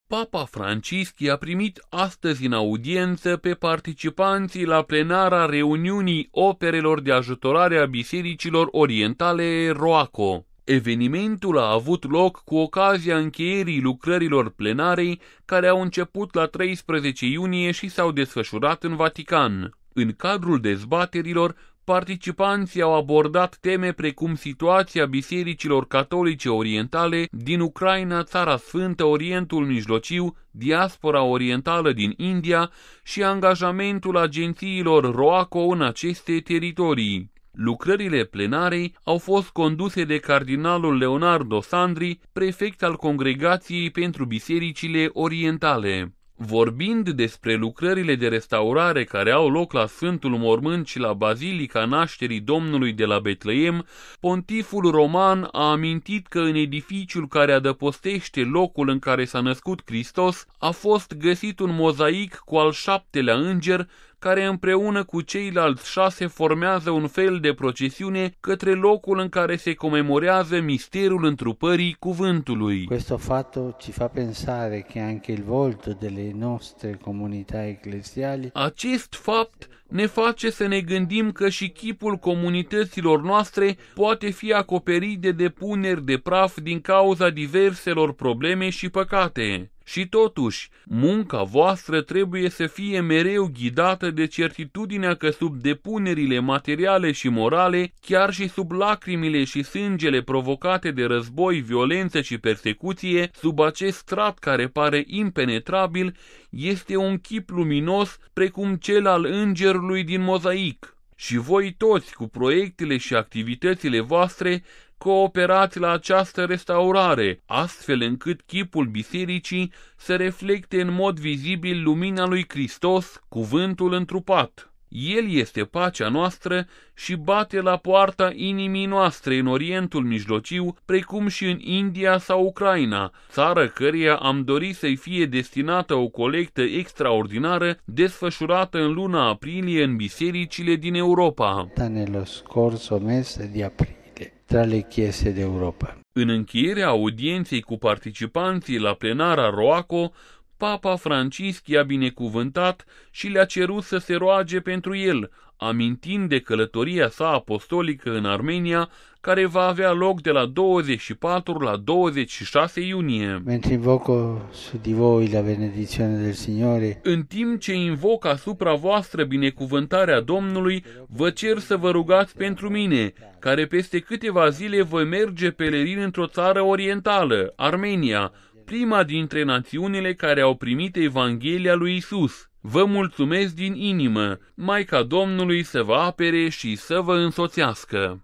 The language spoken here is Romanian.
Papa Francisc i-a primit astăzi în audiență pe participanții la plenara reuniunii operelor de ajutorare a bisericilor orientale ROACO. Evenimentul a avut loc cu ocazia încheierii lucrărilor plenarei, care au început la 13 iunie și s-au desfășurat în Vatican. În cadrul dezbaterilor, participanții au abordat teme precum situația bisericilor catolice orientale din Ucraina, Țara Sfântă, Orientul Mijlociu, diaspora orientală din India și angajamentul agențiilor ROACO în aceste teritorii. Lucrările plenarei au fost conduse de cardinalul Leonardo Sandri, prefect al Congregației pentru Bisericile Orientale. Vorbind despre lucrările de restaurare care au loc la Sfântul Mormânt și la Bazilica Nașterii Domnului de la Betleem, pontiful roman a amintit că în edificiul care adăpostește locul în care s-a născut Hristos a fost găsit un mozaic cu al 7-lea înger, care împreună cu ceilalți 6 formează un fel de procesiune către locul în care se comemorează misterul întrupării cuvântului. Questo fatto ci fa pensare che anche il volto delle nostre comunità ecclesiali. Acest fapt ne face să ne gândim că și chipul comunităților noastre poate fi acoperit de depuneri de praf din cauza diverselor probleme și păcate. Și totuși, munca voastră trebuie să fie mereu ghidată de certitudinea că sub depunerile materiale și morale, chiar și sub lacrimile și sângele provocate de război, violență și persecuție, sub acest strat care pare impenetrabil, este un chip luminos precum cel al îngerului din mozaic. Și voi toți, cu proiectele și activitățile voastre, cooperați la această restaurare, astfel încât chipul bisericii să reflecte în mod vizibil lumina lui Hristos, cuvântul întrupat. El este pacea noastră și bate la poarta inimii noastre în Orientul Mijlociu, precum și în India sau Ucraina, țară căreia am dorit să-i fie destinată o colectă extraordinară desfășurată în luna aprilie în bisericile din Europa. Nello scorso mese di aprile tra le chiese d'Europa. În încheierea audienței cu participanții la plenara ROACO, Papa Francisc i-a binecuvântat și le-a cerut să se roage pentru el, amintind de călătoria sa apostolică în Armenia, care va avea loc de la 24 la 26 iunie. Mentre invoco su di voi la benedizione del Signore, în timp ce invoc asupra voastră binecuvântarea Domnului, vă cer să vă rugați pentru mine, care peste câteva zile voi merge pelerin într-o țară orientală, Armenia, prima dintre națiunile care au primit Evanghelia lui Isus. Vă mulțumesc din inimă, Maica Domnului să vă apere și să vă însoțească.